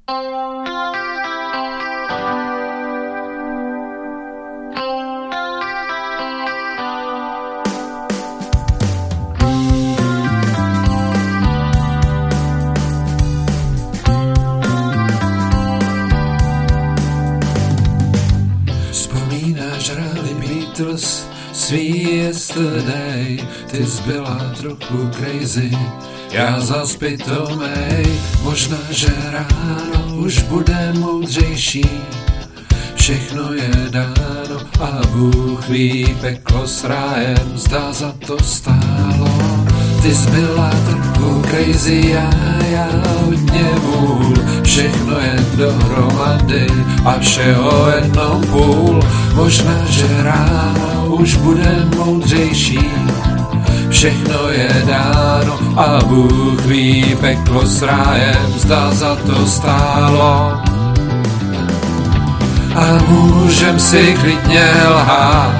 Vzpomínáš Rally Beatles, svý yesterday, ty zbyla trochu crazy, já zas pitomej, možná, že ráno už bude moudřejší, všechno je dáno a Bůh ví, peklo s rájem, zdá za to stálo. Ty zbyla trochu crazy, já hodně vůl, všechno je dohromady a všeho jednou půl. Možná, že ráno už bude moudřejší, všechno je dáno a Bůh ví, peklo s rájem, zdá za to stálo. A můžem si klidně lhát,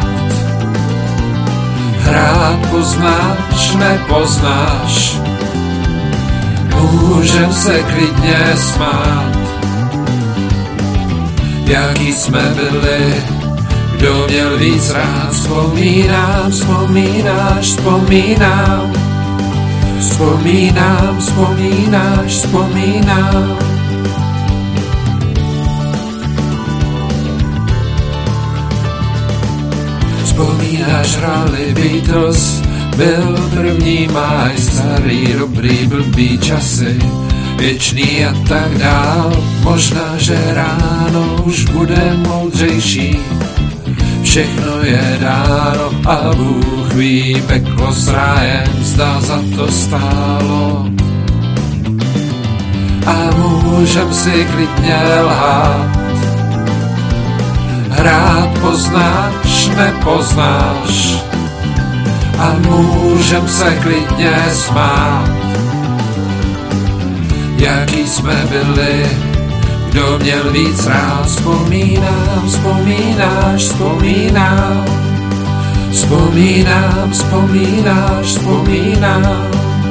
hrát poznáš, nepoznáš, můžem se klidně smát, jaký jsme byli, kdo měl víc rád. Vzpomínám, vzpomínáš, vzpomínám, vzpomínám, vzpomínáš, vzpomínám. Vzpomínáš Rally Beatles, byl první máj, starý, dobrý, blbý časy, věčný a tak dál. Možná, že ráno už bude moudřejší, všechno je dáno a Bůh ví, peklo s rájem, zdá za to stálo. A můžem si klidně lhát, hrát poznáš, nepoznáš a můžem se klidně smát, jaký jsme byli, kdo měl víc rád. Vzpomínám, vzpomínáš, vzpomínám, vzpomínám, vzpomínáš, vzpomínám.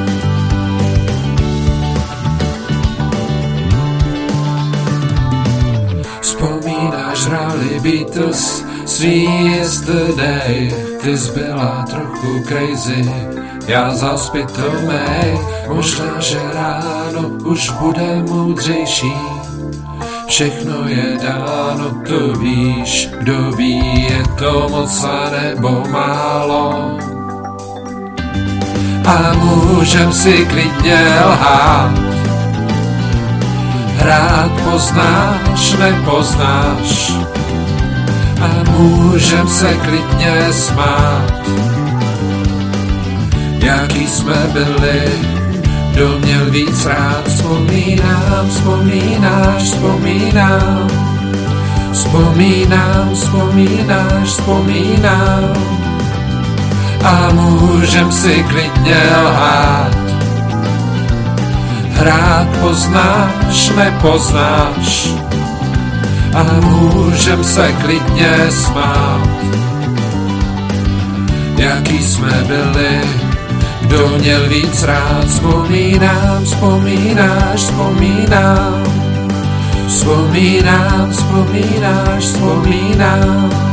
Vzpomínáš Rally Beatles, svý yesterday, ty zbyla trochu crazy, já zas pitomej, možná, že ráno už bude moudřejší, všechno je dáno, to víš, kdo ví, je to moc a nebo málo. A můžem si klidně lhát, hrát poznáš, nepoznáš a můžem se klidně smát, jaký jsme byli, kdo měl víc rád. Vzpomínám, vzpomínáš, vzpomínám, vzpomínám, vzpomínáš, vzpomínám a můžem si klidně lhát, hrát poznáš, nepoznáš a můžem se klidně smát, jaký jsme byli, kdo měl víc rád. Vzpomínám, vzpomínáš, vzpomínám, vzpomínám, vzpomínáš, vzpomínám.